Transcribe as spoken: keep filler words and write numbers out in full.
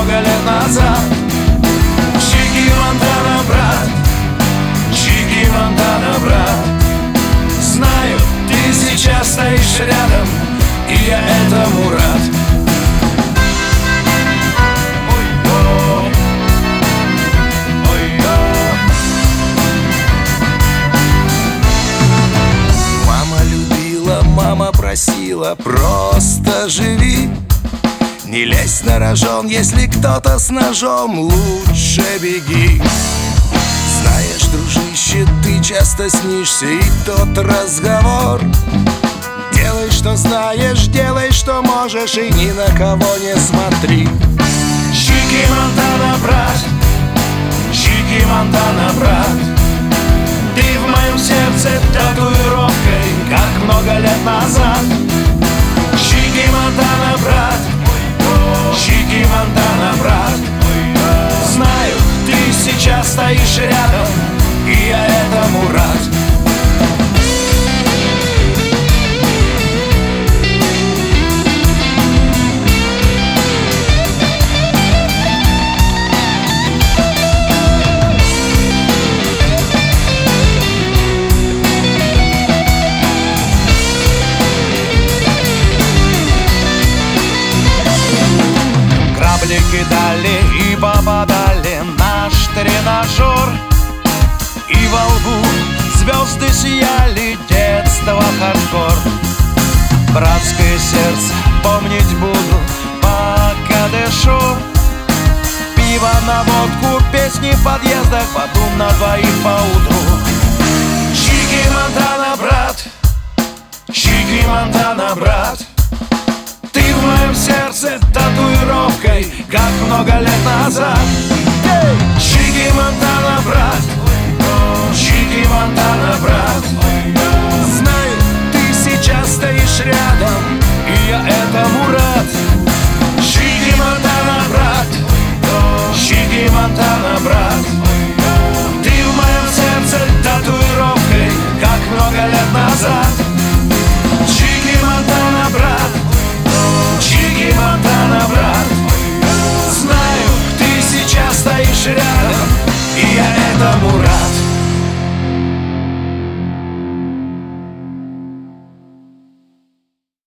много лет назад. Чики Монтана, брат, Чики Монтана, брат. Знаю, ты сейчас стоишь рядом, и я этому рад. Мама просила, просто живи, не лезь на рожон, если кто-то с ножом, лучше беги. Знаешь, дружище, ты часто снишься, и тот разговор. Делай, что знаешь, делай, что можешь, и ни на кого не смотри. Чики Монтана, брат, Чики Монтана, брат. Ты в моем сердце татуировкой, как много лет назад. Чики Монтана, брат, Чики Монтана, брат. Знаю, ты сейчас стоишь рядом, и я этому рад. Кидали и попадали наш тренажер, и во лбу звезды сияли, детство хардкор. Братское сердце помнить буду, пока дышу. Пиво на водку, песни в подъездах, потом на двоих поутру. Чики Монтана, брат, Чики Монтана, брат. Ты в моем сердце татуировкой, как много лет назад.